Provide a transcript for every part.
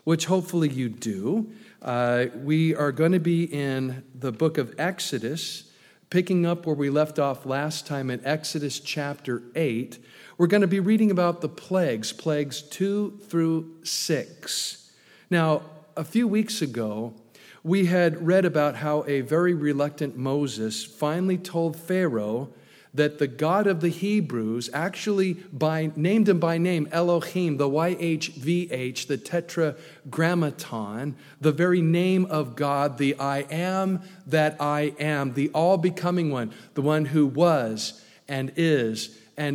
which hopefully you do. We are going to be in the book of Exodus, picking up where we left off last time in Exodus chapter 8. We're going to be reading about the plagues 2 through 6. Now, a few weeks ago, we had read about how a very reluctant Moses finally told Pharaoh that the God of the Hebrews actually named him by name, Elohim, the YHVH, the Tetragrammaton, the very name of God, the I am that I am, the all-becoming one, the one who was and is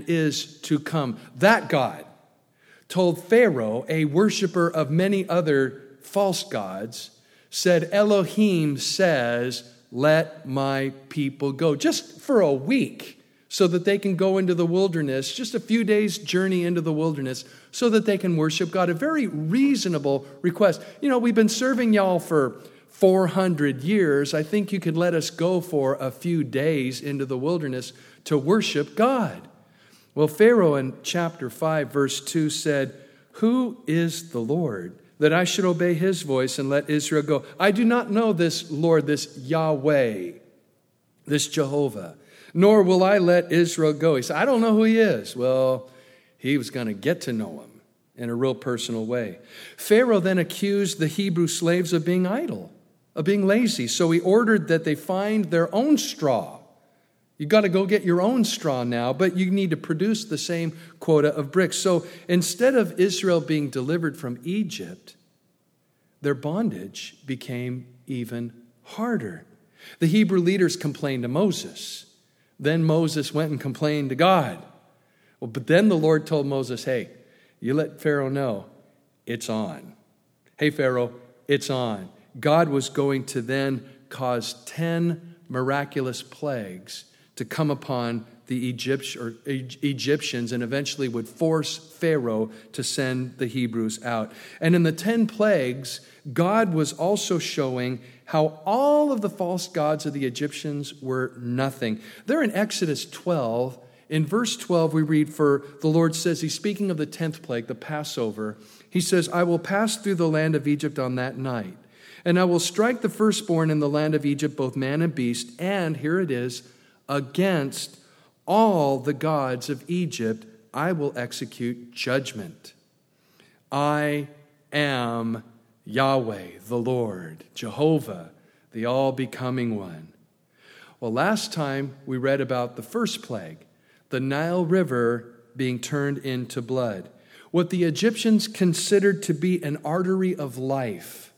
to come. That God told Pharaoh, a worshiper of many other false gods, said, Elohim says, let my people go, just for a week, so that they can go into the wilderness, just a few days' journey into the wilderness, so that they can worship God. A very reasonable request. You know, we've been serving y'all for 400 years. I think you could let us go for a few days into the wilderness to worship God. Well, Pharaoh in chapter 5, verse 2 said, who is the Lord, that I should obey his voice and let Israel go? I do not know this Lord, this Yahweh, this Jehovah, nor will I let Israel go. He said, I don't know who he is. Well, he was going to get to know him in a real personal way. Pharaoh then accused the Hebrew slaves of being idle, of being lazy. So he ordered that they find their own straw. You've got to go get your own straw now, but you need to produce the same quota of bricks. So instead of Israel being delivered from Egypt, their bondage became even harder. The Hebrew leaders complained to Moses. Then Moses went and complained to God. Well, but then the Lord told Moses, hey, you let Pharaoh know it's on. Hey, Pharaoh, it's on. God was going to then cause 10 miraculous plagues to come upon the Egyptians and eventually would force Pharaoh to send the Hebrews out. And in the 10 plagues, God was also showing how all of the false gods of the Egyptians were nothing. There in Exodus 12, in verse 12, we read, for the Lord says, he's speaking of the 10th plague, the Passover. He says, I will pass through the land of Egypt on that night, and I will strike the firstborn in the land of Egypt, both man and beast, and, here it is, against all the gods of Egypt I will execute judgment. I am Yahweh, the Lord, Jehovah, the all-becoming one. Well, last time we read about the first plague, the Nile River being turned into blood. What the Egyptians considered to be an artery of life,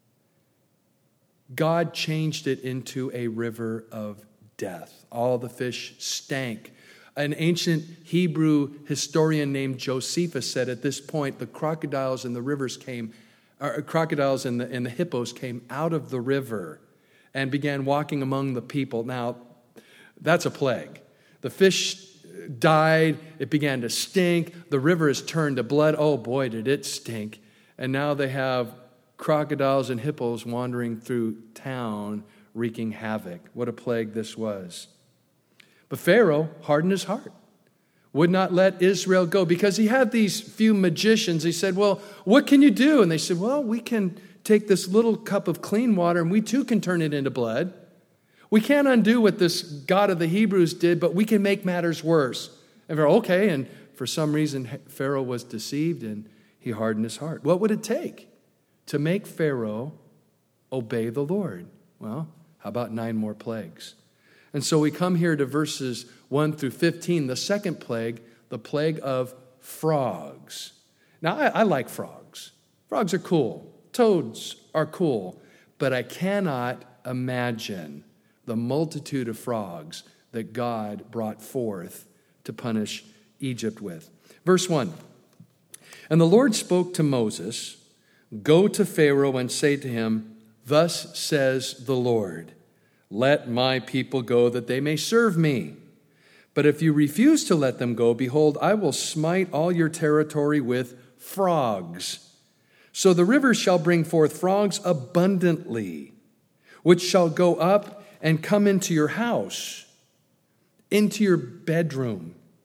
God changed it into a river of death. All the fish stank. An ancient Hebrew historian named Josephus said at this point, the crocodiles and the rivers crocodiles and the hippos came out of the river and began walking among the people. Now, that's a plague. The fish died. It began to stink. The river has turned to blood. Oh boy, did it stink. And now they have crocodiles and hippos wandering through town, wreaking havoc. What a plague this was. But Pharaoh hardened his heart, would not let Israel go because he had these few magicians. He said, well, what can you do? And they said, well, we can take this little cup of clean water and we too can turn it into blood. We can't undo what this God of the Hebrews did, but we can make matters worse. And Pharaoh, okay. And for some reason, Pharaoh was deceived and he hardened his heart. What would it take to make Pharaoh obey the Lord? Well, how about 9 more plagues? And so we come here to verses 1 through 15, the second plague, the plague of frogs. Now, I like frogs. Frogs are cool. Toads are cool. But I cannot imagine the multitude of frogs that God brought forth to punish Egypt with. Verse 1, and the Lord spoke to Moses, go to Pharaoh and say to him, thus says the Lord, let my people go that they may serve me. But if you refuse to let them go, behold, I will smite all your territory with frogs. So the rivers shall bring forth frogs abundantly, which shall go up and come into your house, into your bedroom,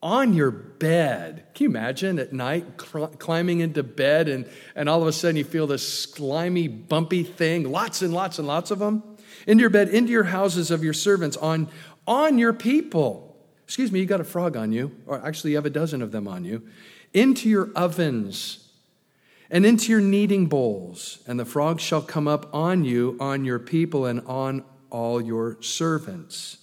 on your bed. Can you imagine at night climbing into bed and all of a sudden you feel this slimy, bumpy thing, lots and lots and lots of them? Into your bed, into your houses of your servants, on your people. Excuse me, you got a frog on you, or actually you have a dozen of them on you. Into your ovens and into your kneading bowls, and the frogs shall come up on you, on your people, and on all your servants.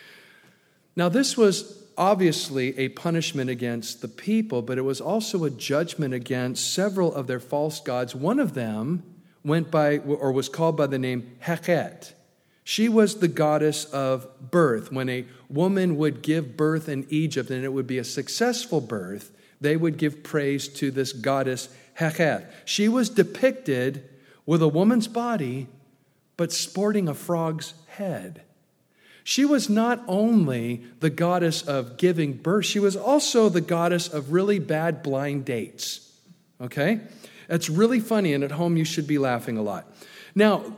Now this was obviously a punishment against the people, but it was also a judgment against several of their false gods. One of them went by, or was called by the name Heket. She was the goddess of birth. When a woman would give birth in Egypt, and it would be a successful birth, they would give praise to this goddess Heket. She was depicted with a woman's body, but sporting a frog's head. She was not only the goddess of giving birth, she was also the goddess of really bad blind dates. Okay? It's really funny, and at home you should be laughing a lot. Now,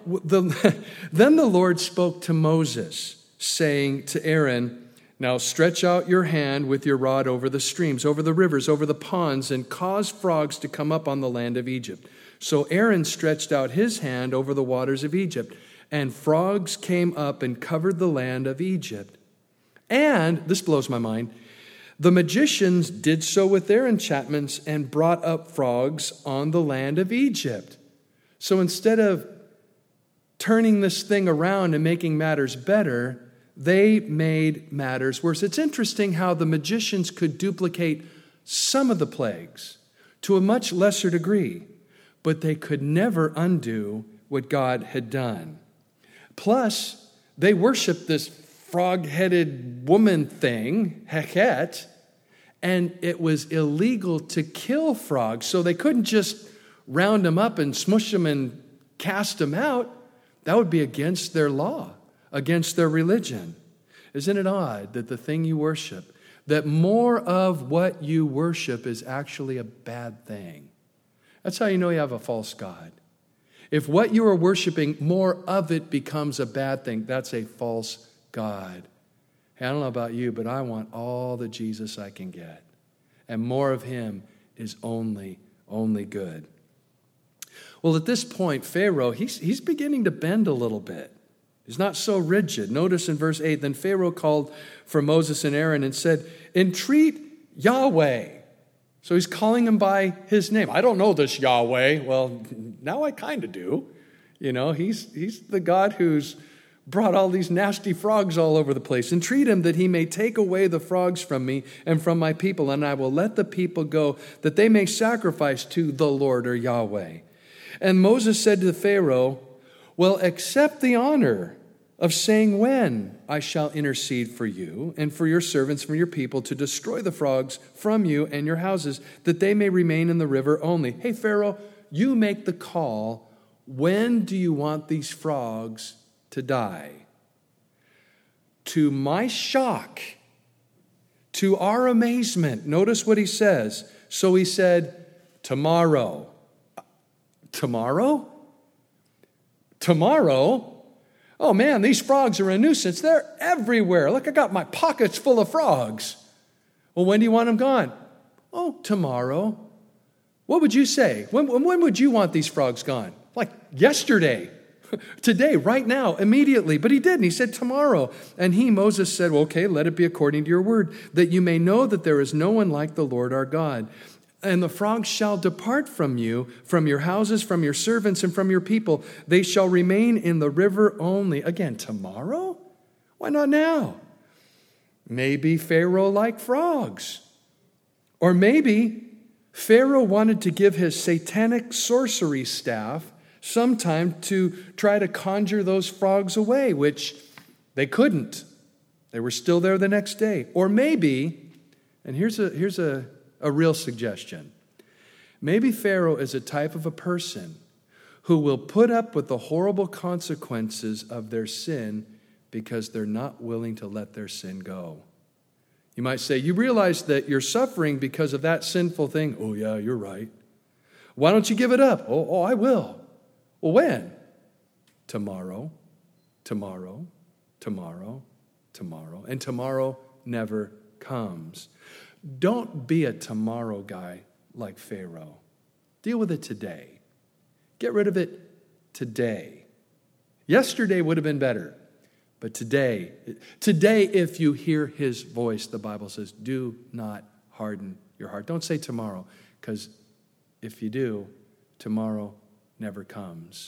then the Lord spoke to Moses, saying to Aaron, now stretch out your hand with your rod over the streams, over the rivers, over the ponds, and cause frogs to come up on the land of Egypt. So Aaron stretched out his hand over the waters of Egypt, and frogs came up and covered the land of Egypt. And, this blows my mind, the magicians did so with their enchantments and brought up frogs on the land of Egypt. So instead of turning this thing around and making matters better, they made matters worse. It's interesting how the magicians could duplicate some of the plagues to a much lesser degree, but they could never undo what God had done. Plus, they worshiped this frog-headed woman thing, Heket, and it was illegal to kill frogs, so they couldn't just round them up and smush them and cast them out. That would be against their law, against their religion. Isn't it odd that the thing you worship, that more of what you worship is actually a bad thing? That's how you know you have a false god. If what you are worshiping, more of it becomes a bad thing, that's a false god. Hey, I don't know about you, but I want all the Jesus I can get. And more of him is only good. Well, at this point, Pharaoh, he's beginning to bend a little bit. He's not so rigid. Notice in verse 8, then Pharaoh called for Moses and Aaron and said, entreat Yahweh. So he's calling him by his name. I don't know this Yahweh. Well, now I kind of do. You know, he's the God who's brought all these nasty frogs all over the place. Entreat him that he may take away the frogs from me and from my people, and I will let the people go, that they may sacrifice to the Lord or Yahweh. And Moses said to the Pharaoh, well, accept the honor of saying when I shall intercede for you and for your servants from your people to destroy the frogs from you and your houses, that they may remain in the river only. Hey, Pharaoh, you make the call. When do you want these frogs to die? To my shock, to our amazement, notice what he says. So he said, tomorrow. Tomorrow? Tomorrow? Oh man, these frogs are a nuisance. They're everywhere. Look, I got my pockets full of frogs. Well, when do you want them gone? Oh, tomorrow. What would you say? When would you want these frogs gone? Like yesterday, today, right now, immediately. But he didn't. He said tomorrow. And Moses said, well, okay, let it be according to your word, that you may know that there is no one like the Lord our God. And the frogs shall depart from you, from your houses, from your servants, and from your people. They shall remain in the river only. Again, tomorrow? Why not now? Maybe Pharaoh liked frogs. Or maybe Pharaoh wanted to give his satanic sorcery staff some time to try to conjure those frogs away, which they couldn't. They were still there the next day. Or maybe, and here's a real suggestion. Maybe Pharaoh is a type of a person who will put up with the horrible consequences of their sin because they're not willing to let their sin go. You might say, you realize that you're suffering because of that sinful thing. Oh yeah, you're right. Why don't you give it up? Oh, I will. Well, when? Tomorrow, tomorrow, tomorrow, tomorrow. And tomorrow never comes. Don't be a tomorrow guy like Pharaoh. Deal with it today. Get rid of it today. Yesterday would have been better, but today, if you hear his voice, the Bible says, do not harden your heart. Don't say tomorrow, because if you do, tomorrow never comes.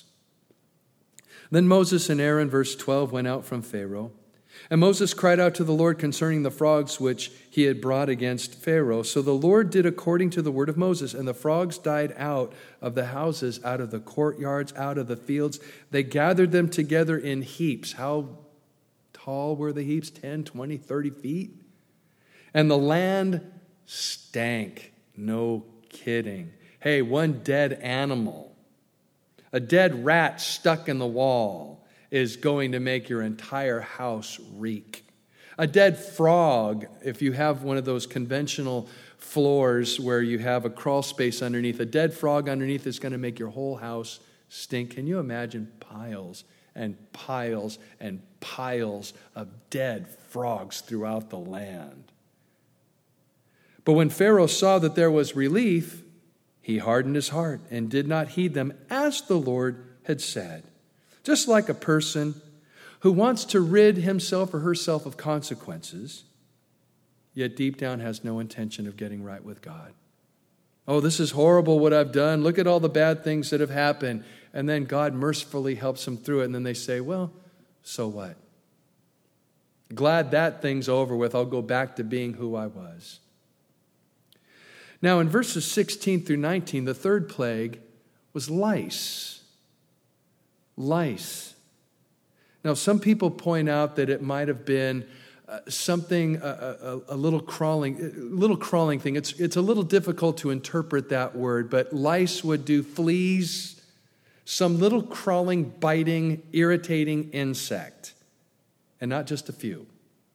Then Moses and Aaron, verse 12, went out from Pharaoh. And Moses cried out to the Lord concerning the frogs which he had brought against Pharaoh. So the Lord did according to the word of Moses, and the frogs died out of the houses, out of the courtyards, out of the fields. They gathered them together in heaps. How tall were the heaps? 10, 20, 30 feet? And the land stank. No kidding. Hey, one dead animal, a dead rat stuck in the wall, is going to make your entire house reek. A dead frog, if you have one of those conventional floors where you have a crawl space underneath, a dead frog underneath is going to make your whole house stink. Can you imagine piles and piles and piles of dead frogs throughout the land? But when Pharaoh saw that there was relief, he hardened his heart and did not heed them, as the Lord had said. Just like a person who wants to rid himself or herself of consequences, yet deep down has no intention of getting right with God. Oh, this is horrible what I've done. Look at all the bad things that have happened. And then God mercifully helps them through it. And then they say, well, so what? Glad that thing's over with. I'll go back to being who I was. Now, in verses 16 through 19, the third plague was lice. Lice. Now, some people point out that it might have been something, a little crawling thing. It's a little difficult to interpret that word, but lice would do fleas, some little crawling, biting, irritating insect, and not just a few.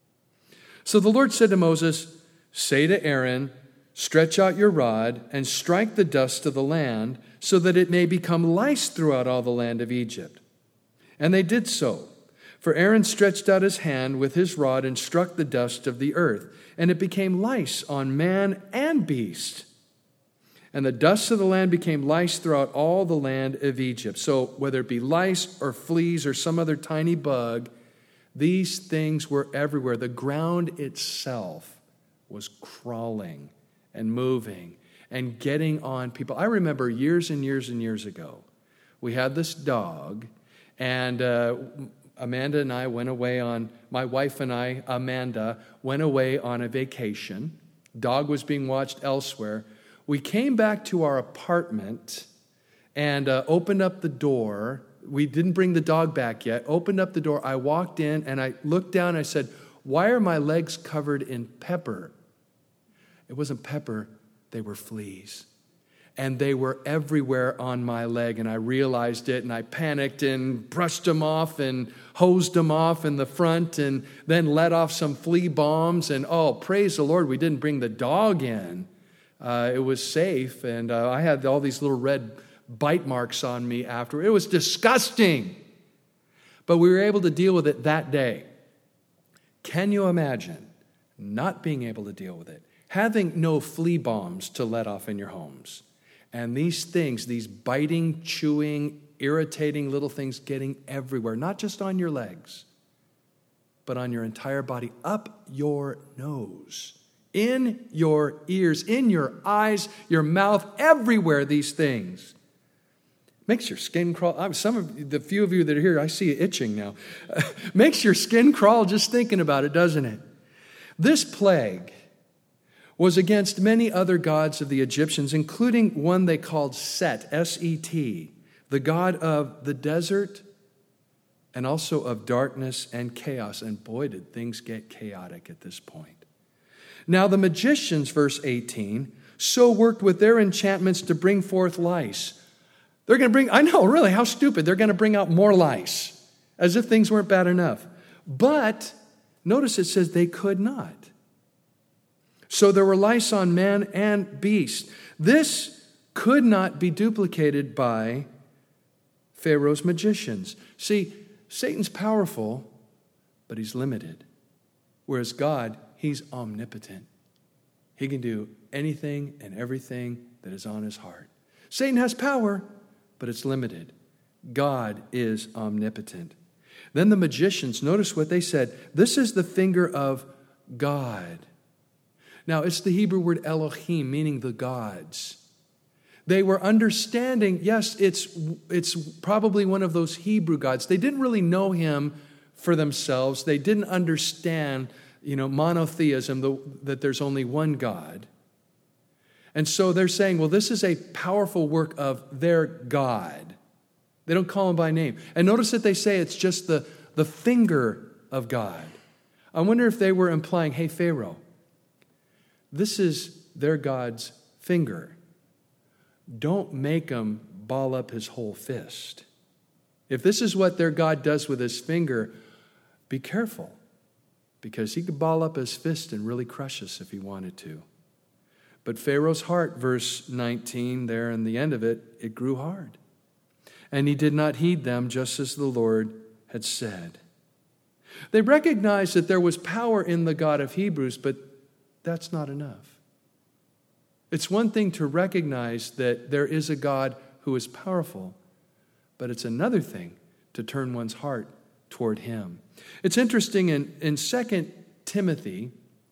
So the Lord said to Moses, say to Aaron, stretch out your rod and strike the dust of the land so that it may become lice throughout all the land of Egypt. And they did so. For Aaron stretched out his hand with his rod and struck the dust of the earth, and it became lice on man and beast. And the dust of the land became lice throughout all the land of Egypt. So whether it be lice or fleas or some other tiny bug, these things were everywhere. The ground itself was crawling and moving and getting on people. I remember years and years and years ago, we had this dog, and Amanda and I went away on, my wife and I, Amanda, went away on a vacation. Dog was being watched elsewhere. We came back to our apartment and opened up the door. We didn't bring the dog back yet. Opened up the door. I walked in and I looked down and I said, why are my legs covered in pepper? It wasn't pepper, they were fleas. And they were everywhere on my leg, and I realized it, and I panicked and brushed them off and hosed them off in the front and then let off some flea bombs. And oh, praise the Lord, we didn't bring the dog in. It was safe, and I had all these little red bite marks on me after. It was disgusting. But we were able to deal with it that day. Can you imagine not being able to deal with it? Having no flea bombs to let off in your homes. And these things, these biting, chewing, irritating little things getting everywhere, not just on your legs, but on your entire body, up your nose, in your ears, in your eyes, your mouth, everywhere these things. Makes your skin crawl. Some of the few of you that are here, I see you itching now. Makes your skin crawl just thinking about it, doesn't it? This plague was against many other gods of the Egyptians, including one they called Set, S-E-T, the god of the desert and also of darkness and chaos. And boy, did things get chaotic at this point. Now the magicians, verse 18, so worked with their enchantments to bring forth lice. They're going to bring, I know, really, how stupid. They're going to bring out more lice, as if things weren't bad enough. But notice it says they could not. So there were lice on man and beast. This could not be duplicated by Pharaoh's magicians. See, Satan's powerful, but he's limited. Whereas God, he's omnipotent. He can do anything and everything that is on his heart. Satan has power, but it's limited. God is omnipotent. Then the magicians, notice what they said. This is the finger of God. Now, it's the Hebrew word Elohim, meaning the gods. They were understanding, yes, it's probably one of those Hebrew gods. They didn't really know him for themselves. They didn't understand, monotheism, that there's only one God. And so they're saying, well, this is a powerful work of their God. They don't call him by name. And notice that they say it's just the finger of God. I wonder if they were implying, hey, Pharaoh, this is their God's finger. Don't make him ball up his whole fist. If this is what their God does with his finger, be careful, because he could ball up his fist and really crush us if he wanted to. But Pharaoh's heart, verse 19, there in the end of it, it grew hard. And he did not heed them, just as the Lord had said. They recognized that there was power in the God of Hebrews, but that's not enough. It's one thing to recognize that there is a God who is powerful, but it's another thing to turn one's heart toward him. It's interesting in 2 Timothy,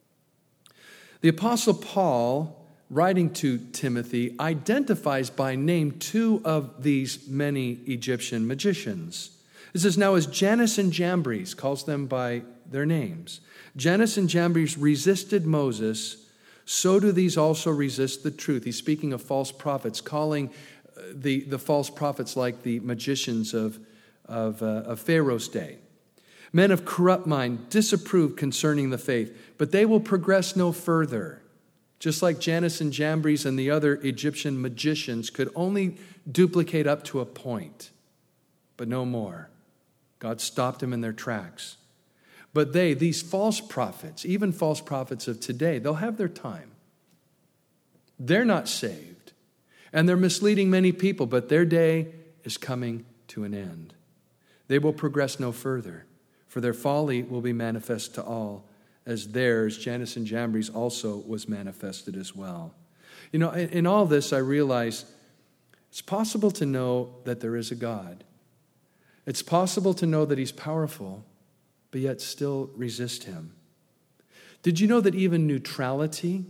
the Apostle Paul, writing to Timothy, identifies by name two of these many Egyptian magicians. It says, now as Jannes and Jambres, calls them by their names. Jannes and Jambres resisted Moses, so do these also resist the truth. He's speaking of false prophets, calling the false prophets like the magicians of Pharaoh's day. Men of corrupt mind disapprove concerning the faith, but they will progress no further. Just like Jannes and Jambres and the other Egyptian magicians could only duplicate up to a point, but no more. God stopped them in their tracks. But these false prophets, even false prophets of today, they'll have their time. They're not saved. And they're misleading many people, but their day is coming to an end. They will progress no further, for their folly will be manifest to all, as theirs, Jannes and Jambres, also was manifested as well. In all this, I realize it's possible to know that there is a God. It's possible to know that he's powerful, but yet still resist him. Did you know that even neutrality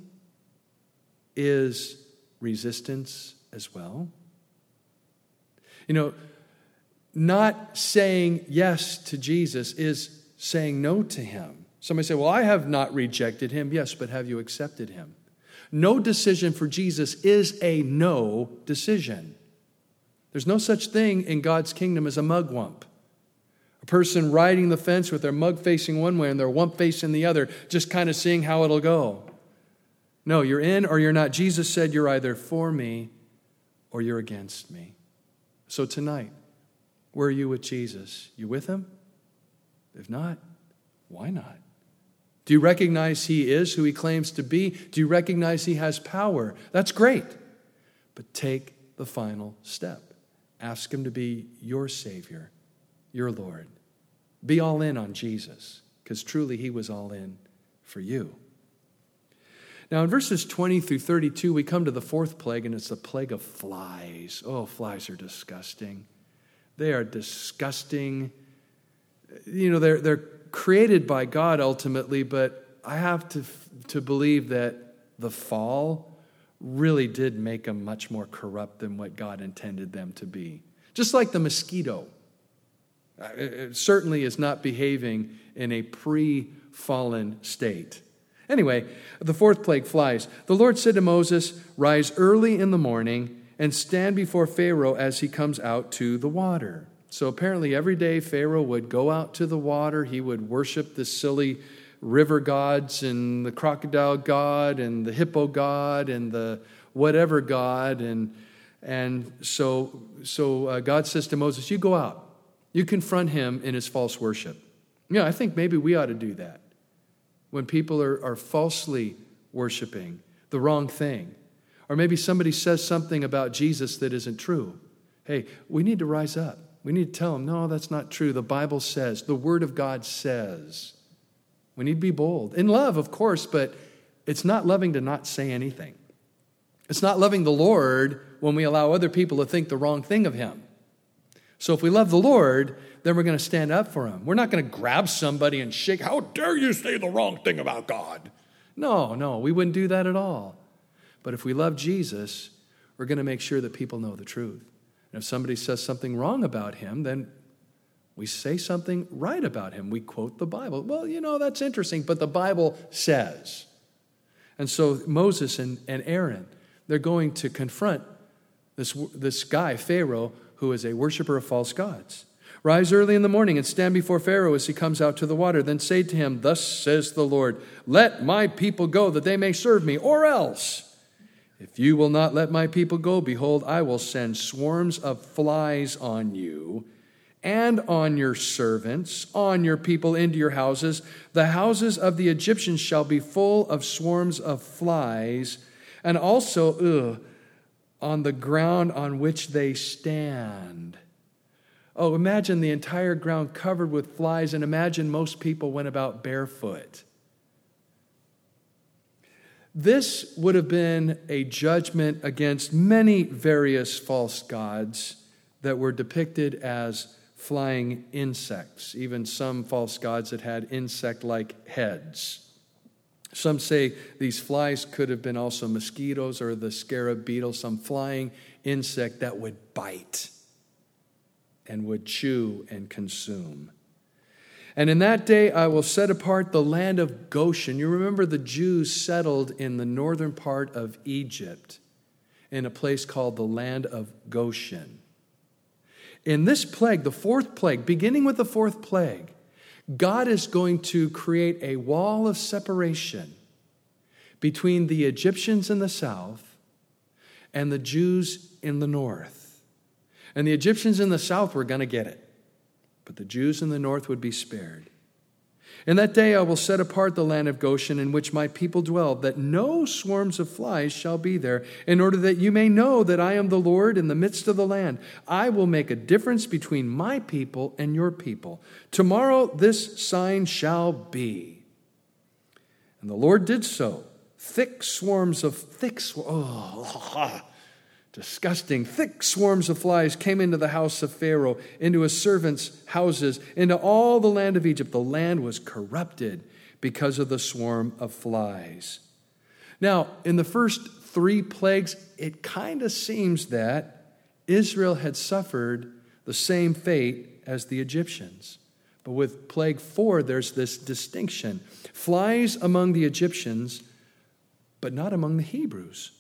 is resistance as well? Not saying yes to Jesus is saying no to him. Somebody say, well, I have not rejected him. Yes, but have you accepted him? No decision for Jesus is a no decision. There's no such thing in God's kingdom as a mugwump. A person riding the fence with their mug facing one way and their wump facing the other, just kind of seeing how it'll go. No, you're in or you're not. Jesus said you're either for me or you're against me. So tonight, where are you with Jesus? You with him? If not, why not? Do you recognize he is who he claims to be? Do you recognize he has power? That's great. But take the final step. Ask him to be your Savior, your Lord. Be all in on Jesus, because truly he was all in for you. Now in verses 20 through 32, we come to the fourth plague, and it's the plague of flies. Oh, flies are disgusting. They are disgusting. They're created by God ultimately, but I have to believe that the fall really did make them much more corrupt than what God intended them to be. Just like the mosquito. It certainly is not behaving in a pre-fallen state. Anyway, the fourth plague, flies. The Lord said to Moses, rise early in the morning and stand before Pharaoh as he comes out to the water. So apparently every day Pharaoh would go out to the water. He would worship the silly river gods and the crocodile god and the hippo god and the whatever god. And so God says to Moses, you go out. You confront him in his false worship. I think maybe we ought to do that. When people are falsely worshiping the wrong thing. Or maybe somebody says something about Jesus that isn't true. Hey, we need to rise up. We need to tell them, no, that's not true. The Bible says, the Word of God says. We need to be bold. In love, of course, but it's not loving to not say anything. It's not loving the Lord when we allow other people to think the wrong thing of him. So if we love the Lord, then we're going to stand up for him. We're not going to grab somebody and shake, how dare you say the wrong thing about God? No, we wouldn't do that at all. But if we love Jesus, we're going to make sure that people know the truth. And if somebody says something wrong about him, then we say something right about him. We quote the Bible. Well, that's interesting, but the Bible says. And so Moses and Aaron, they're going to confront this guy, Pharaoh, who is a worshiper of false gods. Rise early in the morning and stand before Pharaoh as he comes out to the water. Then say to him, thus says the Lord, let my people go that they may serve me, or else, if you will not let my people go, behold, I will send swarms of flies on you and on your servants, on your people into your houses. The houses of the Egyptians shall be full of swarms of flies, and also on the ground on which they stand. Oh, imagine the entire ground covered with flies, and imagine most people went about barefoot. This would have been a judgment against many various false gods that were depicted as flying insects, even some false gods that had insect-like heads. Some say these flies could have been also mosquitoes or the scarab beetle, some flying insect that would bite and would chew and consume. And in that day I will set apart the land of Goshen. You remember the Jews settled in the northern part of Egypt in a place called the land of Goshen. In this plague, the fourth plague, beginning with the fourth plague, God is going to create a wall of separation between the Egyptians in the south and the Jews in the north. And the Egyptians in the south were going to get it, but the Jews in the north would be spared. In that day I will set apart the land of Goshen in which my people dwell, that no swarms of flies shall be there, in order that you may know that I am the Lord in the midst of the land. I will make a difference between my people and your people. Tomorrow this sign shall be. And the Lord did so. Thick swarms of flies came into the house of Pharaoh, into his servants' houses, into all the land of Egypt. The land was corrupted because of the swarm of flies. Now, in the first 3 plagues, it kind of seems that Israel had suffered the same fate as the Egyptians. But with plague 4, there's this distinction. Flies among the Egyptians, but not among the Hebrews.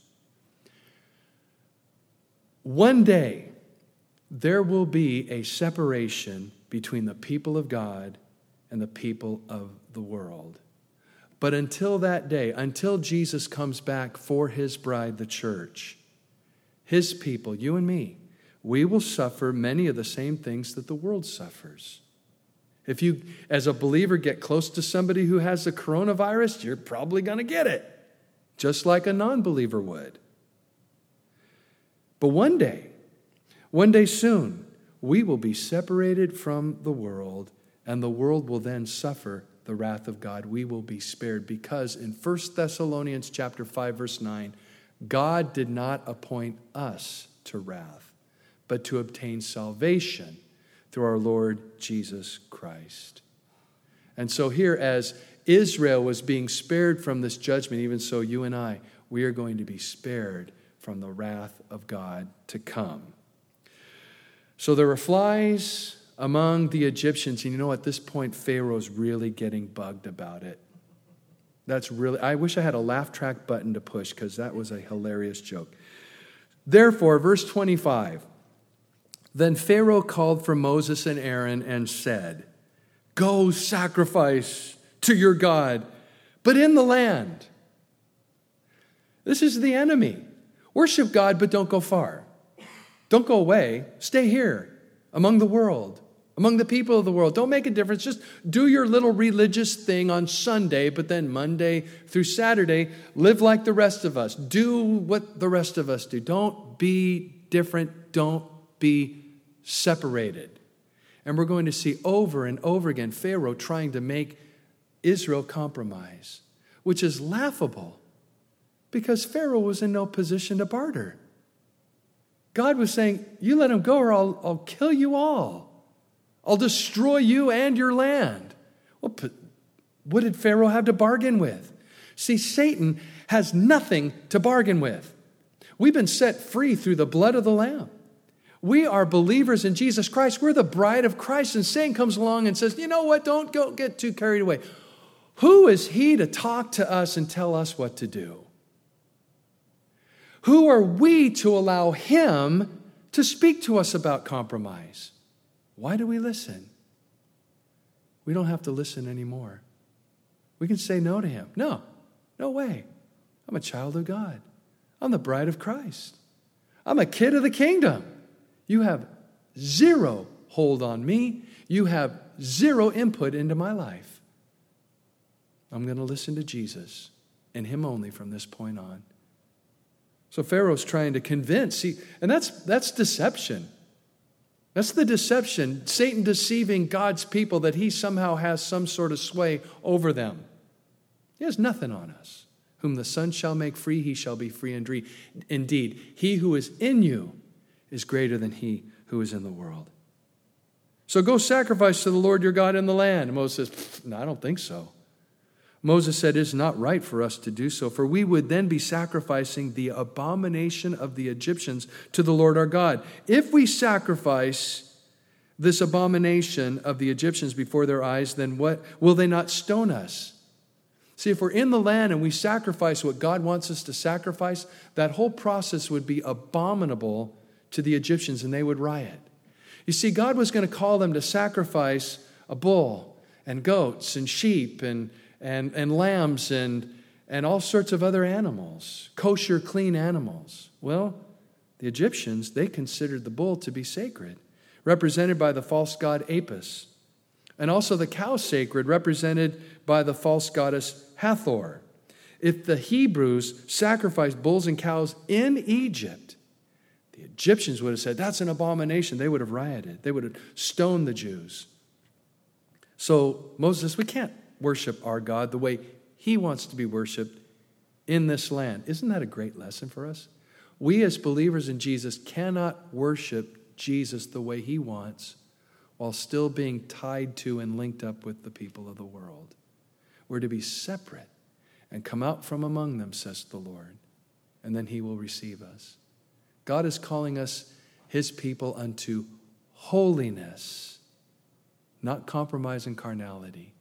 One day, there will be a separation between the people of God and the people of the world. But until that day, until Jesus comes back for his bride, the church, his people, you and me, we will suffer many of the same things that the world suffers. If you, as a believer, get close to somebody who has the coronavirus, you're probably going to get it, just like a non-believer would. But one day soon, we will be separated from the world, and the world will then suffer the wrath of God. We will be spared because in 1 Thessalonians chapter 5, verse 9, God did not appoint us to wrath, but to obtain salvation through our Lord Jesus Christ. And so here, as Israel was being spared from this judgment, even so you and I, we are going to be spared from the wrath of God to come. So there were flies among the Egyptians, and you know, at this point, Pharaoh's really getting bugged about it. I wish I had a laugh track button to push, because that was a hilarious joke. Therefore, verse 25, then Pharaoh called for Moses and Aaron and said, go sacrifice to your God, but in the land. This is the enemy. Worship God, but don't go far. Don't go away. Stay here among the world, among the people of the world. Don't make a difference. Just do your little religious thing on Sunday, but then Monday through Saturday, live like the rest of us. Do what the rest of us do. Don't be different. Don't be separated. And we're going to see over and over again Pharaoh trying to make Israel compromise. which is laughable because Pharaoh was in no position to barter. God was saying, you let him go or I'll kill you all. I'll destroy you and your land. Well, what did Pharaoh have to bargain with? See, Satan has nothing to bargain with. We've been set free through the blood of the Lamb. We are believers in Jesus Christ. We're the bride of Christ. And Satan comes along and says, you know what? Don't go get too carried away. Who is he to talk to us and tell us what to do? Who are we to allow him to speak to us about compromise? Why do we listen? We don't have to listen anymore. We can say no to him. No way. I'm a child of God. I'm the bride of Christ. I'm a kid of the kingdom. You have zero hold on me. You have zero input into my life. I'm going to listen to Jesus and him only from this point on. So Pharaoh's trying to convince, and that's deception. That's the deception, Satan deceiving God's people that he somehow has some sort of sway over them. He has nothing on us. Whom the Son shall make free, he shall be free indeed. He who is in you is greater than he who is in the world. So go sacrifice to the Lord your God in the land. And Moses says, no, I don't think so. Moses said, it's not right for us to do so, for we would then be sacrificing the abomination of the Egyptians to the Lord our God. If we sacrifice this abomination of the Egyptians before their eyes, then what will they not stone us? See, if we're in the land and we sacrifice what God wants us to sacrifice, that whole process would be abominable to the Egyptians and they would riot. You see, God was going to call them to sacrifice a bull and goats and sheep and lambs and all sorts of other animals, kosher, clean animals. Well, the Egyptians, they considered the bull to be sacred, represented by the false god Apis, and also the cow sacred, represented by the false goddess Hathor. If the Hebrews sacrificed bulls and cows in Egypt, the Egyptians would have said, that's an abomination. They would have rioted. They would have stoned the Jews. So Moses, we can't worship our God the way he wants to be worshiped in this land. Isn't that a great lesson for us? We as believers in Jesus cannot worship Jesus the way he wants while still being tied to and linked up with the people of the world. We're to be separate and come out from among them, says the Lord, and then he will receive us. God is calling us his people unto holiness, not compromise and carnality.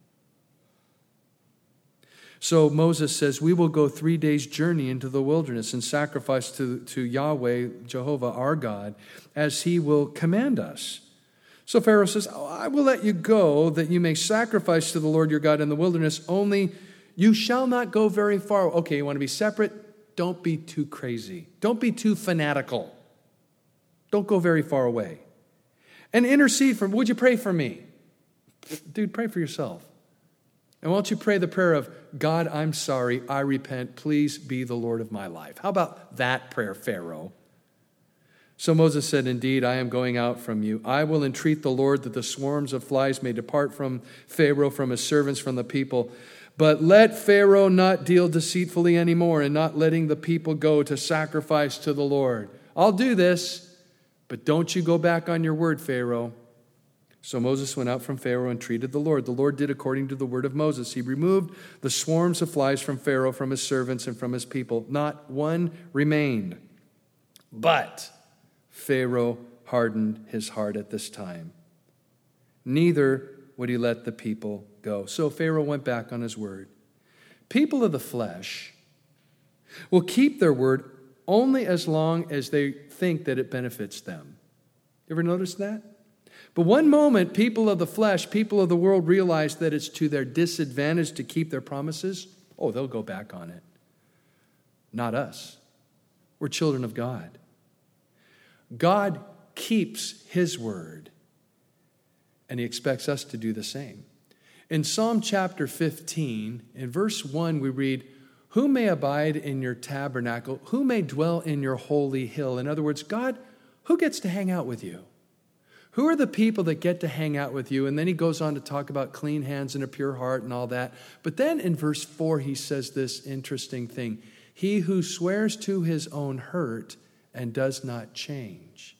So Moses says, we will go 3 days' journey into the wilderness and sacrifice to Yahweh, Jehovah, our God, as he will command us. So Pharaoh says, I will let you go that you may sacrifice to the Lord your God in the wilderness, only you shall not go very far. Okay, you want to be separate? Don't be too crazy. Don't be too fanatical. Don't go very far away. And intercede for me. Would you pray for me? Dude, pray for yourself. And why don't you pray the prayer of, God, I'm sorry, I repent, please be the Lord of my life. How about that prayer, Pharaoh? So Moses said, indeed, I am going out from you. I will entreat the Lord that the swarms of flies may depart from Pharaoh, from his servants, from the people. But let Pharaoh not deal deceitfully anymore in not letting the people go to sacrifice to the Lord. I'll do this, but don't you go back on your word, Pharaoh. So Moses went out from Pharaoh and entreated the Lord. The Lord did according to the word of Moses. He removed the swarms of flies from Pharaoh, from his servants, and from his people. Not one remained. But Pharaoh hardened his heart at this time. Neither would he let the people go. So Pharaoh went back on his word. People of the flesh will keep their word only as long as they think that it benefits them. You ever notice that? But one moment, people of the flesh, people of the world realize that it's to their disadvantage to keep their promises. Oh, they'll go back on it. Not us. We're children of God. God keeps his word, and he expects us to do the same. In Psalm chapter 15, in verse 1, we read, who may abide in your tabernacle? Who may dwell in your holy hill? In other words, God, who gets to hang out with you? Who are the people that get to hang out with you? And then he goes on to talk about clean hands and a pure heart and all that. But then in verse 4, he says this interesting thing. He who swears to his own hurt and does not change.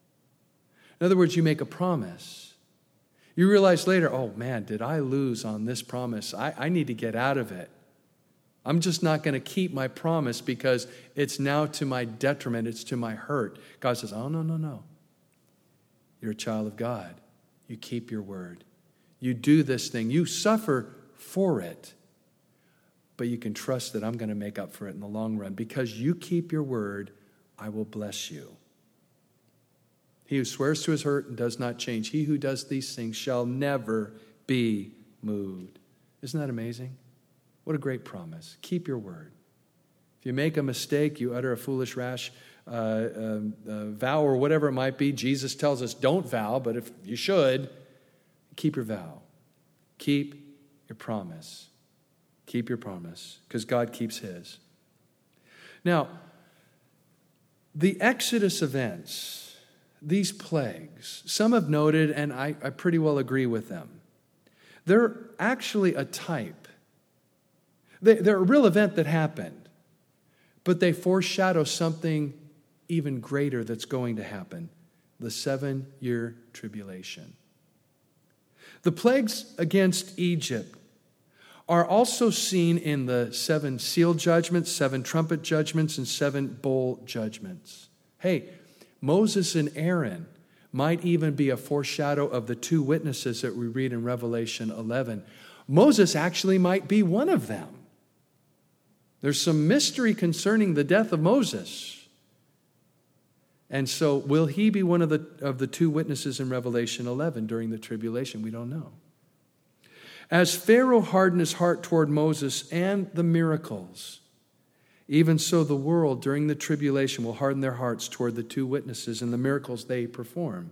In other words, you make a promise. You realize later, oh man, did I lose on this promise? I need to get out of it. I'm just not going to keep my promise because it's now to my detriment. It's to my hurt. God says, oh, no. You're a child of God. You keep your word. You do this thing. You suffer for it. But you can trust that I'm going to make up for it in the long run. Because you keep your word, I will bless you. He who swears to his hurt and does not change, he who does these things shall never be moved. Isn't that amazing? What a great promise. Keep your word. If you make a mistake, you utter a foolish, rash vow or whatever it might be. Jesus tells us don't vow, but if you should, keep your vow. Keep your promise. Keep your promise, because God keeps his. Now, the Exodus events, these plagues, some have noted, and I pretty well agree with them. They're actually a type. They're a real event that happened, but they foreshadow something even greater that's going to happen, the 7-year tribulation. The plagues against Egypt are also seen in the 7 seal judgments, 7 trumpet judgments, and 7 bowl judgments. Hey, Moses and Aaron might even be a foreshadow of the 2 witnesses that we read in Revelation 11. Moses actually might be one of them. There's some mystery concerning the death of Moses. And so will he be one of the 2 witnesses in Revelation 11 during the tribulation? We don't know. As Pharaoh hardened his heart toward Moses and the miracles, even so the world during the tribulation will harden their hearts toward the 2 witnesses and the miracles they perform.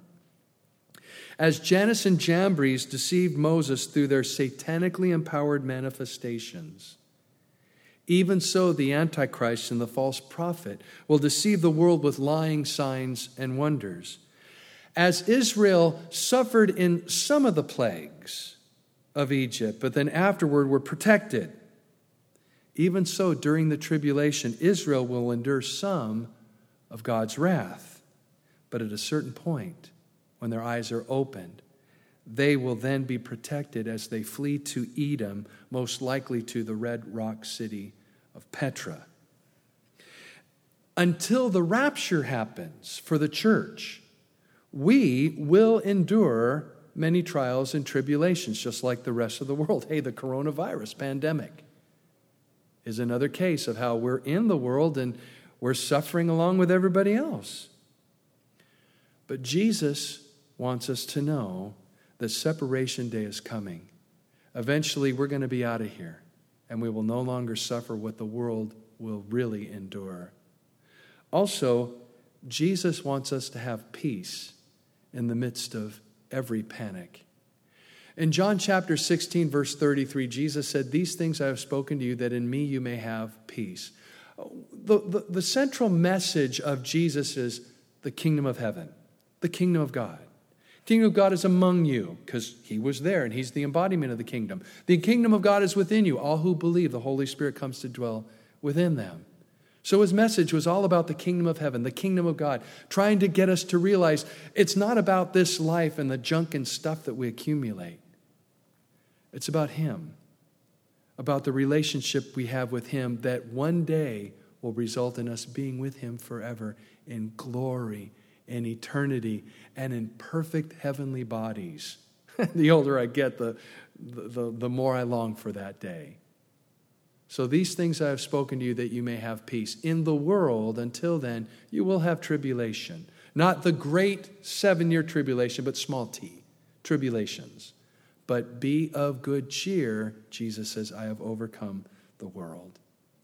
As Jannes and Jambres deceived Moses through their satanically empowered manifestations, even so the Antichrist and the false prophet will deceive the world with lying signs and wonders. As Israel suffered in some of the plagues of Egypt, but then afterward were protected, even so during the tribulation, Israel will endure some of God's wrath. But at a certain point, when their eyes are opened, they will then be protected as they flee to Edom, most likely to the red rock city of Petra. Until the rapture happens for the church, we will endure many trials and tribulations, just like the rest of the world. Hey, the coronavirus pandemic is another case of how we're in the world and we're suffering along with everybody else. But Jesus wants us to know that separation day is coming. Eventually, we're going to be out of here, and we will no longer suffer what the world will really endure. Also, Jesus wants us to have peace in the midst of every panic. In John chapter 16, verse 33, Jesus said, "These things I have spoken to you, that in me you may have peace." The central message of Jesus is the kingdom of heaven, the kingdom of God. The kingdom of God is among you, because he was there and he's the embodiment of the kingdom. The kingdom of God is within you. All who believe, the Holy Spirit comes to dwell within them. So his message was all about the kingdom of heaven, the kingdom of God, trying to get us to realize it's not about this life and the junk and stuff that we accumulate. It's about him, about the relationship we have with him that one day will result in us being with him forever in glory, in eternity, and in perfect heavenly bodies. The older I get, the more I long for that day. So these things I have spoken to you that you may have peace. In the world, until then, you will have tribulation. Not the great 7-year tribulation, but small t, tribulations. But be of good cheer, Jesus says, I have overcome the world.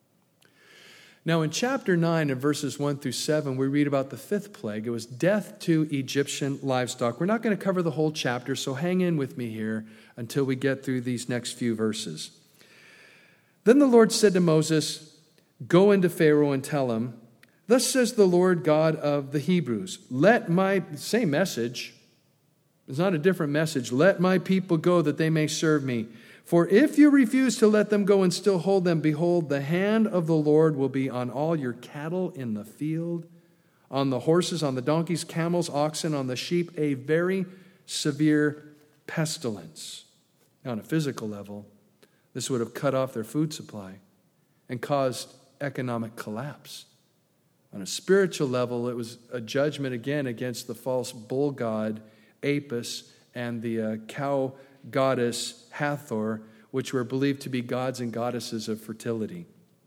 Now in chapter 9 and verses 1 through 7, we read about the 5th plague. It was death to Egyptian livestock. We're not going to cover the whole chapter, so hang in with me here until we get through these next few verses. Then the Lord said to Moses, "Go into Pharaoh and tell him, 'Thus says the Lord God of the Hebrews, let my,'" same message, It's not a different message. Let my people go that they may serve me. For if you refuse to let them go and still hold them, behold, the hand of the Lord will be on all your cattle in the field, on the horses, on the donkeys, camels, oxen, on the sheep, a very severe pestilence. Now, on a physical level, this would have cut off their food supply and caused economic collapse. On a spiritual level, it was a judgment again against the false bull god Apis and the cow goddess Hathor, which were believed to be gods and goddesses of fertility.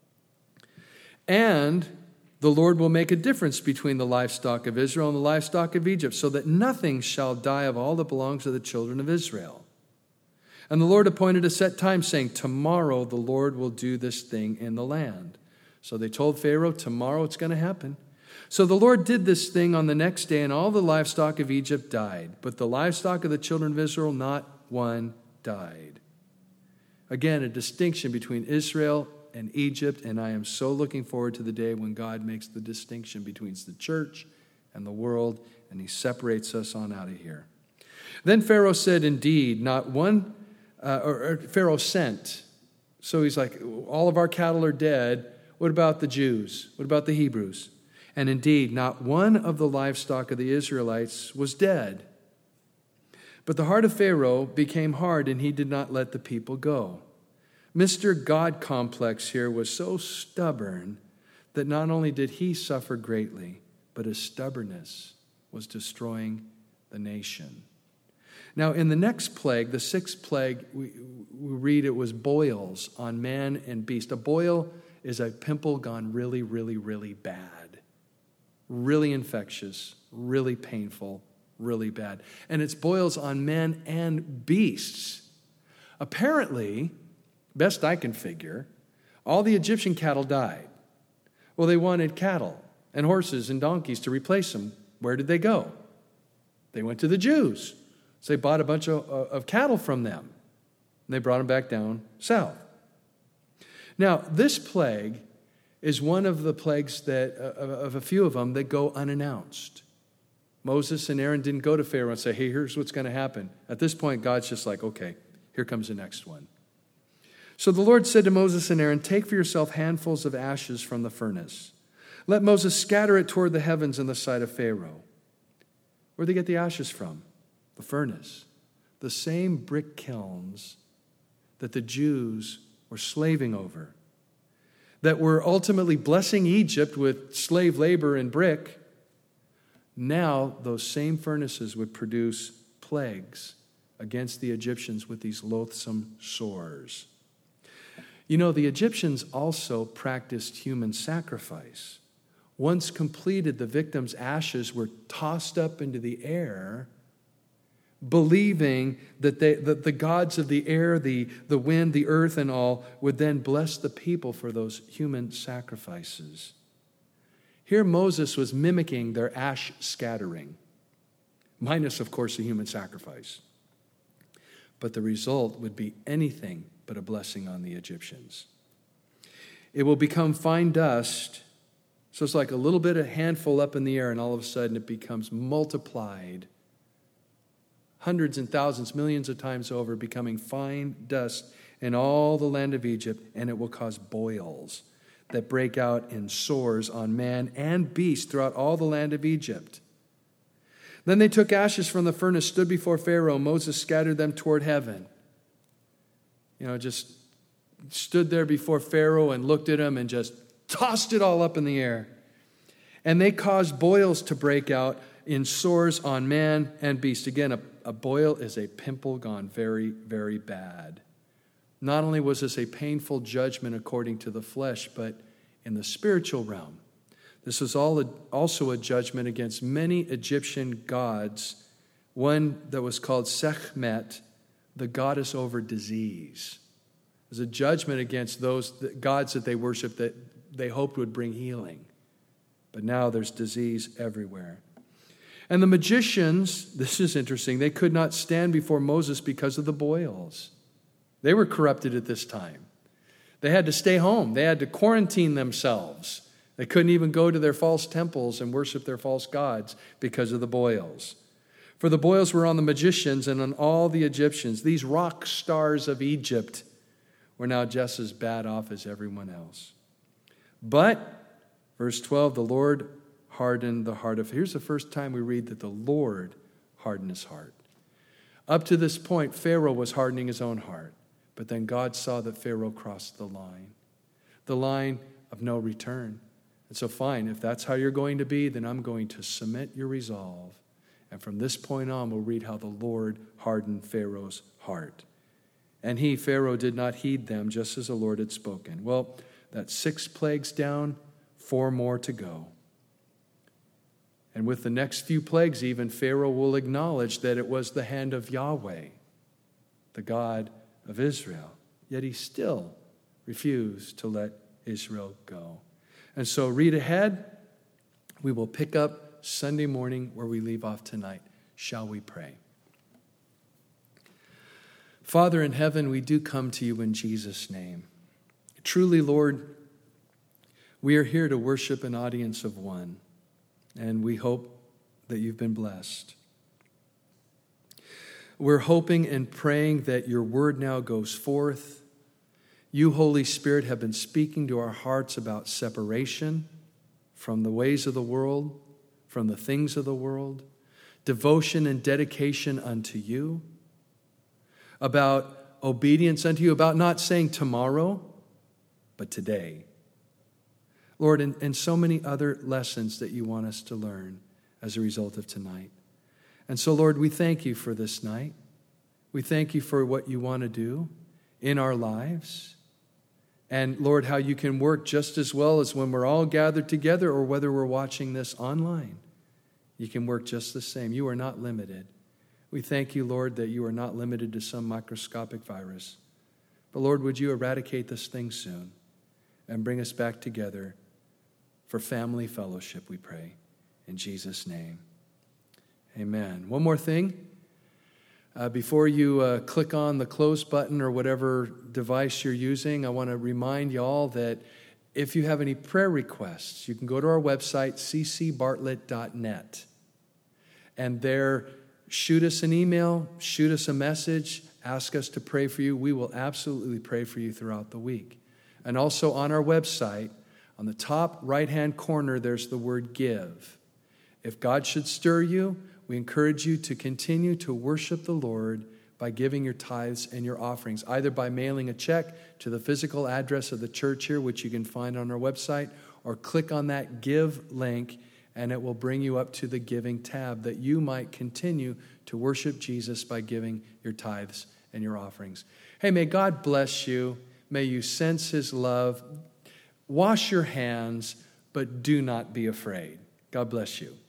And the Lord will make a difference between the livestock of Israel and the livestock of Egypt, so that nothing shall die of all that belongs to the children of Israel. And the Lord appointed a set time, saying, tomorrow the Lord will do this thing in the land. So they told Pharaoh, tomorrow it's going to happen. So the Lord did this thing on the next day, and all the livestock of Egypt died. But the livestock of the children of Israel, not one died. Again, a distinction between Israel and Egypt, and I am so looking forward to the day when God makes the distinction between the church and the world, and he separates us on out of here. Then Pharaoh said, indeed, not one, Pharaoh sent. So he's like, all of our cattle are dead. What about the Jews? What about the Hebrews? And indeed, not one of the livestock of the Israelites was dead. But the heart of Pharaoh became hard, and he did not let the people go. Mr. God complex here was so stubborn that not only did he suffer greatly, but his stubbornness was destroying the nation. Now, in the next plague, the sixth plague, we read it was boils on man and beast. A boil is a pimple gone really, really, really bad. Really infectious, really painful, really bad. And it's boils on men and beasts. Apparently, best I can figure, all the Egyptian cattle died. Well, they wanted cattle and horses and donkeys to replace them. Where did they go? They went to the Jews. So they bought a bunch of cattle from them. And they brought them back down south. Now, this plague is one of the plagues that of a few of them that go unannounced. Moses and Aaron didn't go to Pharaoh and say, hey, here's what's going to happen. At this point, God's just like, okay, here comes the next one. So the Lord said to Moses and Aaron, take for yourself handfuls of ashes from the furnace. Let Moses scatter it toward the heavens in the sight of Pharaoh. Where'd they get the ashes from? The furnace. The same brick kilns that the Jews were slaving over, that were ultimately blessing Egypt with slave labor and brick. Now those same furnaces would produce plagues against the Egyptians with these loathsome sores. You know, the Egyptians also practiced human sacrifice. Once completed, the victim's ashes were tossed up into the air, believing that the gods of the air, the wind, the earth, and all would then bless the people for those human sacrifices. Here Moses was mimicking their ash scattering, minus, of course, the human sacrifice. But the result would be anything but a blessing on the Egyptians. It will become fine dust, so it's like a little bit, a handful up in the air, and all of a sudden it becomes multiplied hundreds and thousands, millions of times over, becoming fine dust in all the land of Egypt, and it will cause boils that break out in sores on man and beast throughout all the land of Egypt. Then they took ashes from the furnace, stood before Pharaoh. Moses scattered them toward heaven. Just stood there before Pharaoh and looked at him and just tossed it all up in the air. And they caused boils to break out in sores on man and beast. Again, a boil is a pimple gone very, very bad. Not only was this a painful judgment according to the flesh, but in the spiritual realm. This was also a judgment against many Egyptian gods, one that was called Sekhmet, the goddess over disease. It was a judgment against those gods that they worshiped that they hoped would bring healing. But now there's disease everywhere. And the magicians, this is interesting, they could not stand before Moses because of the boils. They were corrupted at this time. They had to stay home. They had to quarantine themselves. They couldn't even go to their false temples and worship their false gods because of the boils. For the boils were on the magicians and on all the Egyptians. These rock stars of Egypt were now just as bad off as everyone else. But, verse 12, the Lord hardened the heart of... Here's the first time we read that the Lord hardened his heart. Up to this point, Pharaoh was hardening his own heart. But then God saw that Pharaoh crossed the line of no return. And so fine, if that's how you're going to be, then I'm going to cement your resolve. And from this point on, we'll read how the Lord hardened Pharaoh's heart. And he, Pharaoh, did not heed them, just as the Lord had spoken. Well, that's 6 plagues down, 4 more to go. And with the next few plagues, even Pharaoh will acknowledge that it was the hand of Yahweh, the God of Israel. Yet he still refused to let Israel go. And so read ahead. We will pick up Sunday morning where we leave off tonight. Shall we pray? Father in heaven, we do come to you in Jesus' name. Truly, Lord, we are here to worship an audience of one, and we hope that you've been blessed. We're hoping and praying that your word now goes forth. You, Holy Spirit, have been speaking to our hearts about separation from the ways of the world, from the things of the world, devotion and dedication unto you, about obedience unto you, about not saying tomorrow, but today. Lord, and so many other lessons that you want us to learn as a result of tonight. And so, Lord, we thank you for this night. We thank you for what you want to do in our lives. And, Lord, how you can work just as well as when we're all gathered together or whether we're watching this online. You can work just the same. You are not limited. We thank you, Lord, that you are not limited to some microscopic virus. But, Lord, would you eradicate this thing soon and bring us back together for family fellowship, we pray. In Jesus' name, amen. One more thing. Before you click on the close button or whatever device you're using, I want to remind you all that if you have any prayer requests, you can go to our website, ccbartlett.net. And there, shoot us an email, shoot us a message, ask us to pray for you. We will absolutely pray for you throughout the week. And also on our website, on the top right-hand corner, there's the word give. If God should stir you, we encourage you to continue to worship the Lord by giving your tithes and your offerings, either by mailing a check to the physical address of the church here, which you can find on our website, or click on that give link, and it will bring you up to the giving tab that you might continue to worship Jesus by giving your tithes and your offerings. Hey, may God bless you. May you sense his love. Wash your hands, but do not be afraid. God bless you.